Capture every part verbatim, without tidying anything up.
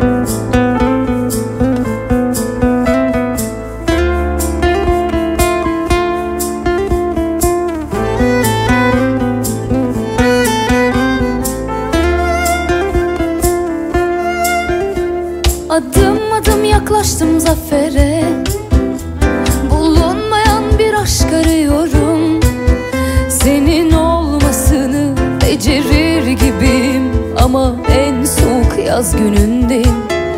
Adım adım yaklaştım zafere, bulunmayan bir aşk arıyorum. Senin olmasını becerir gibiyim ama en soğuk yaz günündeyim.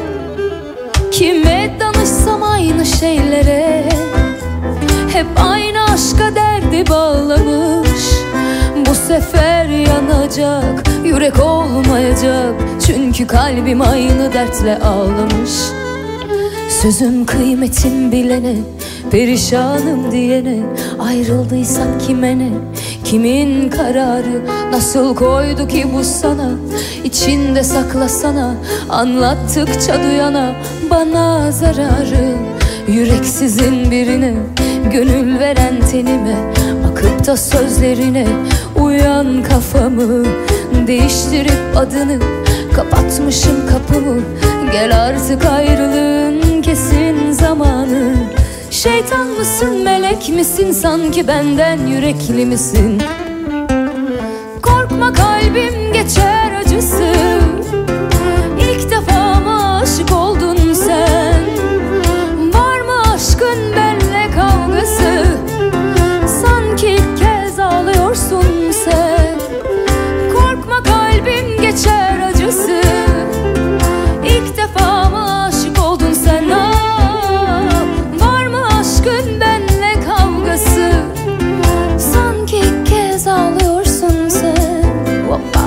Kime danışsam aynı şeylere, hep aynı aşka derdi bağlamış. Bu sefer yanacak, yürek olmayacak, çünkü kalbim aynı dertle ağlamış. Sözüm kıymetim bilene, perişanım diyene, ayrıldıysak kime ne, kimin kararı? Nasıl koydu ki bu sana, içinde saklasana, anlattıkça duyana bana zararı. Yüreksizin birine, gönül veren tenime, akıp da sözlerine uyan kafamı. Değiştirip adını, kapatmışım kapımı. Gel artık ayrılığın kesin zamanı. Şeytan mısın, melek misin, sanki benden yürekli misin? Korkma, kalbim geçer acısı. İlk defa mı aşık oldun sen? Var mı aşkın benle kavgası? Sanki ilk kez ağlıyorsun sen. Korkma, kalbim geçer acısı. İlk defa mı aşık oldun sen? Aa, var mı aşkın benle kavgası? Sanki ilk kez ağlıyorsun sen. Hoppa.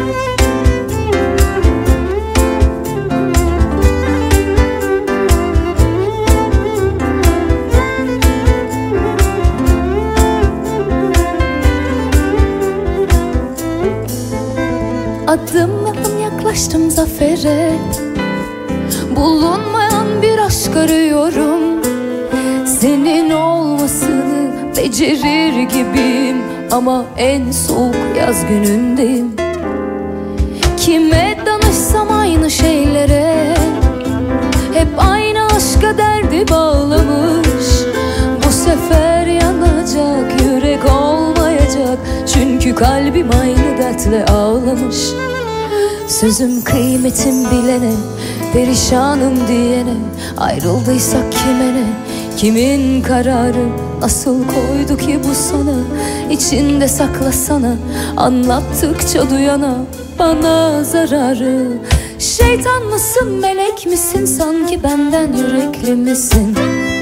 Adım adım yaklaştım zafere, bulunmayan bir aşk arıyorum. Senin olmasını becerir gibiyim ama en soğuk yaz günündeyim. Kime danışsam aynı şeylere, hep aynı aşka derdi bağlamış. Bu sefer yanacak, yürek olmayacak, çünkü kalbim aynı dertle ağlamış. Sözüm kıymetim bilene, perişanım diyene, ayrıldıysak kime ne, kimin kararı? Nasıl koydu ki bu sana, içinde saklasana, anlattıkça duyana bana zararı. Şeytan mısın, melek misin, sanki benden yürekli misin?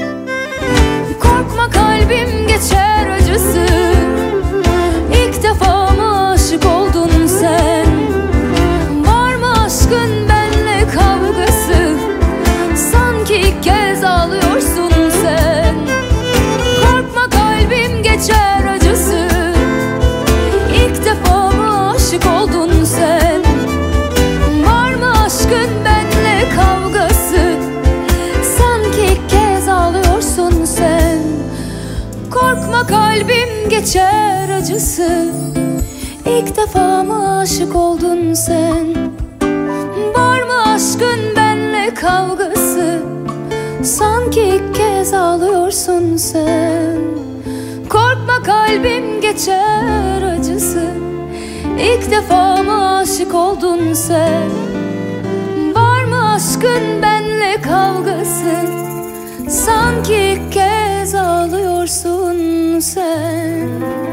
Korkma, kalbim geçer acısı. İlk defa mı aşık oldun sen? Var mı aşkın benle kavgası? Sanki ilk kez ağlıyorsun sen. Korkma, kalbim geçer acısı. İlk defa mı aşık oldun sen? Var mı aşkın benle kavgası? Sanki ilk kez ağlıyorsun sen. Korkma, kalbim geçer acısı. İlk defa mı aşık oldun sen? Var mı aşkın benle kavgası? Sanki ilk kez ağlıyorsun sen. Korkma, kalbim geçer acısı. İlk defa mı aşık oldun sen? Var mı aşkın benle kavgası? Sanki ilk kez ağlıyorsun sen.